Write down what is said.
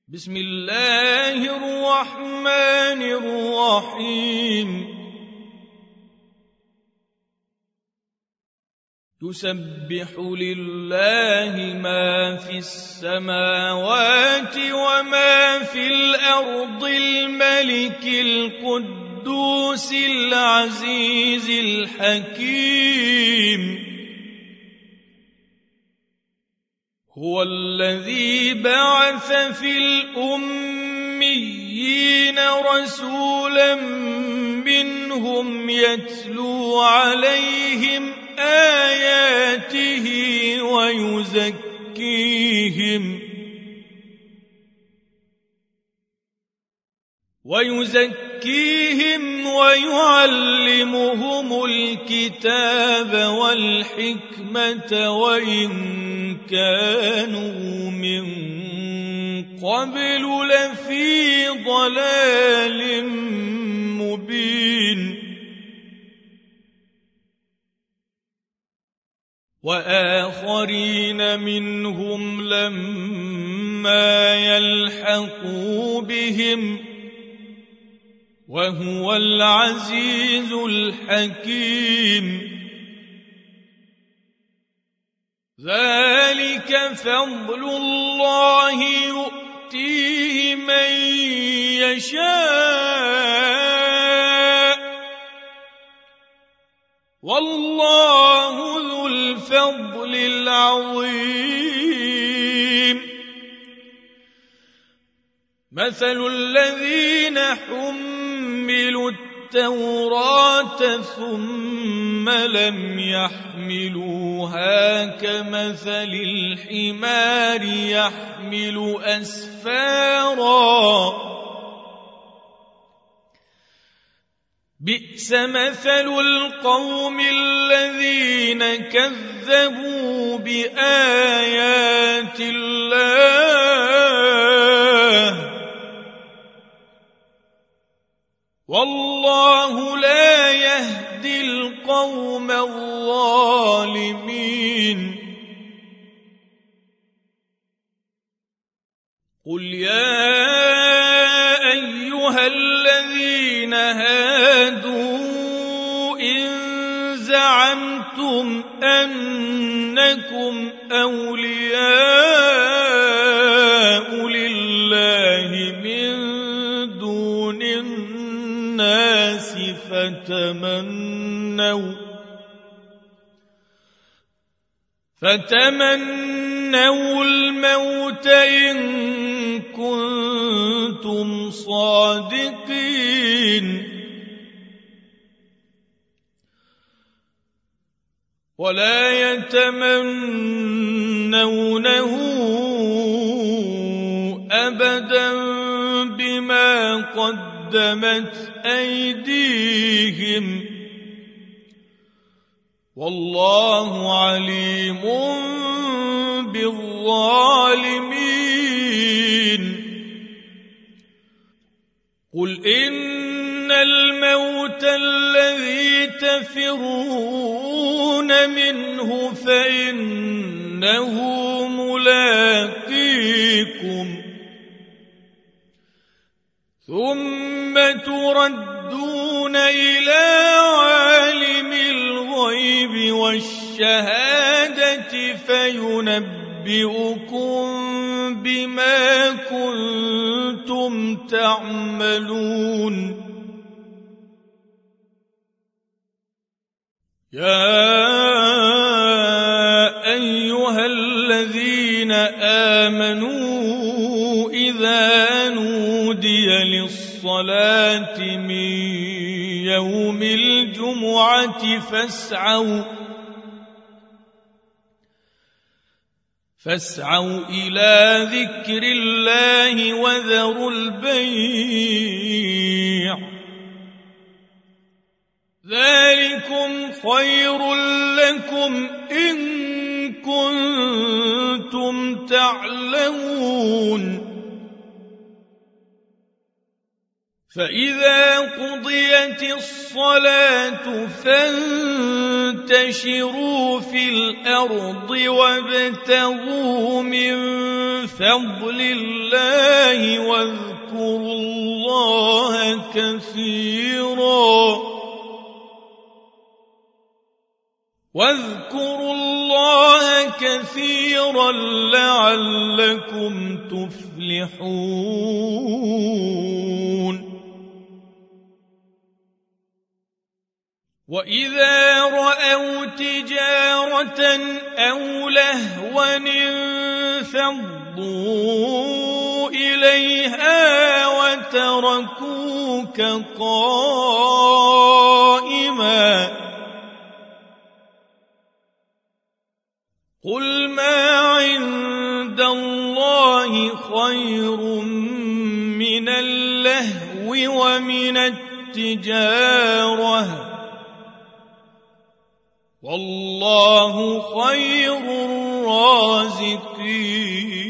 بسم الله الرحمن الرحيم يسبح لله ما في السماوات وما في الأرض الملك القدوس العزيز الحكيم هو الذي بعث في الأميين رسولا منهم يتلو عليهم آياته ويزكيهم ويعلمهم الكتاب والحكمة وإن كانوا من قبل لفي ضلال مبين وآخرين منهم لما يلحقوا بهم وهو العزيز الحكيم ذلك فضل الله يؤتيه من يشاء والله ذو الفضل العظيم مثل الذين حملوا التوراة ثم لم يحملوها كمثل الحمار يحمل أسفارا بئس مثل القوم الذين كذبوا بآيات الله والله لا يهدي القوم الظالمين قل يا أيها الذين هادوا إن زعمتم أنكم أولياء لله من دون الناس فتمنوا الموت إن كنتم صادقين ولا يتمنونه أبدا بما قدمت أيديهم والله عليم بالظالمين قل إن الموت الذي تفرون منه فإنه ملاقيكم ثم تردون إلى عالم الغيب والشهادة فينبئكم بما كنتم تعملون يا أيها الذين آمنوا إذا نودي للصلاة من يوم الجمعة فاسعوا إلى ذكر الله وذروا البيع ذلكم خير لكم إن كنتم تعلمون فإذا قضيت الصلاة فانتشروا في الأرض وابتغوا من فضل الله واذكروا الله كثيرا لعلكم تفلحون وإذا رأوا تجارة أو لهوا انفضوا إليها وتركوك قائما قل ما عند الله خير من اللهو ومن التجارة والله خير الرازقين